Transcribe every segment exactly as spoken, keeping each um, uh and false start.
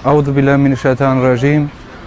A'udhu billahi minash shaitanir rajim.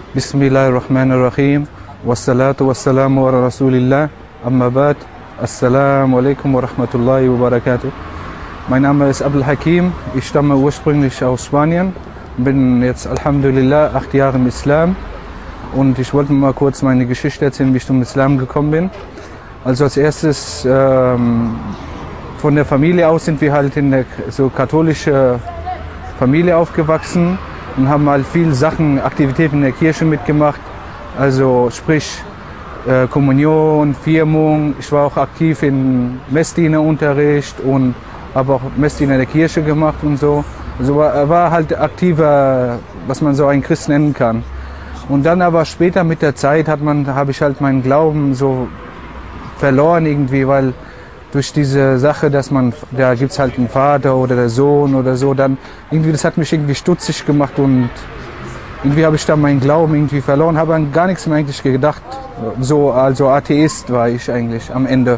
Bismillahirrahmanirrahim. Wassalatu wassalamu ala Rasulillah. Amma ba'd. Assalamu alaikum wa rahmatullahi wa barakatuh. Mein Name ist Abdul Hakim. Ich stamme ursprünglich aus Spanien. Bin jetzt Alhamdulillah acht Jahre im Islam. Und ich wollte mal kurz meine Geschichte erzählen, wie ich zum Islam gekommen bin. Also als erstes ähm, von der Familie aus sind wir halt in der so katholische Familie aufgewachsen und haben halt viele Sachen, Aktivitäten in der Kirche mitgemacht. Also sprich äh, Kommunion, Firmung. Ich war auch aktiv in Messdienerunterricht und habe auch Messdiener der Kirche gemacht und so. Also war, war halt aktiver, was man so einen Christ nennen kann. Und dann aber später mit der Zeit hat man, habe ich halt meinen Glauben so verloren irgendwie, weil durch diese Sache, dass man, da gibt es halt einen Vater oder der Sohn oder so, dann irgendwie, das hat mich irgendwie stutzig gemacht und irgendwie habe ich dann meinen Glauben irgendwie verloren, habe an gar nichts mehr eigentlich gedacht. So, also Atheist war ich eigentlich am Ende.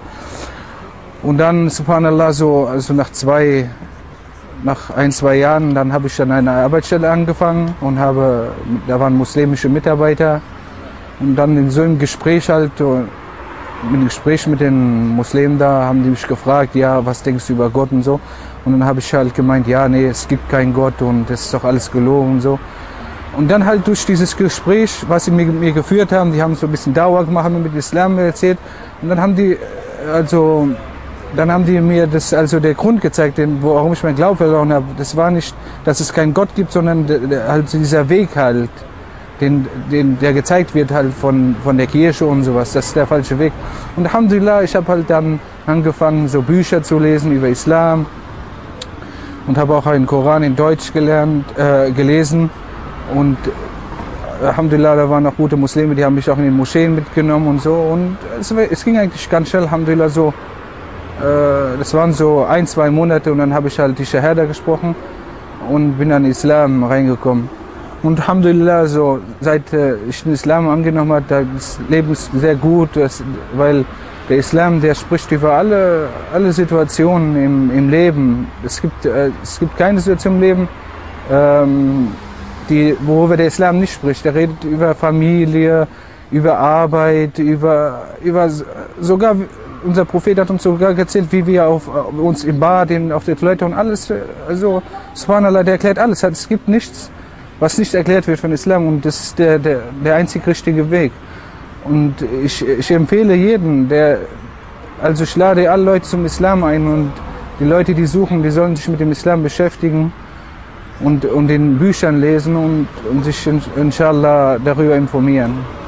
Und dann, subhanallah, so, also nach zwei, nach ein, zwei Jahren, dann habe ich dann eine Arbeitsstelle angefangen und habe, da waren muslimische Mitarbeiter. Und dann in so einem Gespräch halt, mit dem Gespräch mit den Muslimen da, haben die mich gefragt, ja, was denkst du über Gott und so. Und dann habe ich halt gemeint, ja, nee, es gibt keinen Gott und das ist doch alles gelogen und so. Und dann halt durch dieses Gespräch, was sie mit mir geführt haben, die haben so ein bisschen Dauer gemacht, haben mir mit Islam erzählt. Und dann haben die, also, dann haben die mir das, also der Grund gezeigt, den, warum ich meinen Glauben verloren habe. Das war nicht, dass es keinen Gott gibt, sondern der, der, halt dieser Weg halt. Den, den, der gezeigt wird halt von, von der Kirche und sowas, das ist der falsche Weg. Und Alhamdulillah, ich habe halt dann angefangen, so Bücher zu lesen über Islam und habe auch einen Koran in Deutsch gelernt, äh, gelesen. Und Alhamdulillah, da waren auch gute Muslime, die haben mich auch in den Moscheen mitgenommen und so. Und es, es ging eigentlich ganz schnell, Alhamdulillah, so. Äh, das waren so ein, zwei Monate und dann habe ich halt die Shahada gesprochen und bin dann in den Islam reingekommen. Und Alhamdulillah, so, seit äh, ich den Islam angenommen habe, das Leben ist sehr gut, das, weil der Islam, der spricht über alle, alle Situationen im, im Leben. Es gibt, äh, es gibt keine Situation im Leben, ähm, die, worüber der Islam nicht spricht. Er redet über Familie, über Arbeit, über, über sogar, unser Prophet hat uns sogar erzählt, wie wir auf, uns im Bad, in, auf der Toilette und alles, also Subhanallah, der erklärt alles. Es gibt nichts, was nicht erklärt wird von Islam und das ist der, der, der einzig richtige Weg. Und ich, ich empfehle jeden, der, also ich lade alle Leute zum Islam ein und die Leute, die suchen, die sollen sich mit dem Islam beschäftigen und, und in Büchern lesen und, und sich inshallah darüber informieren.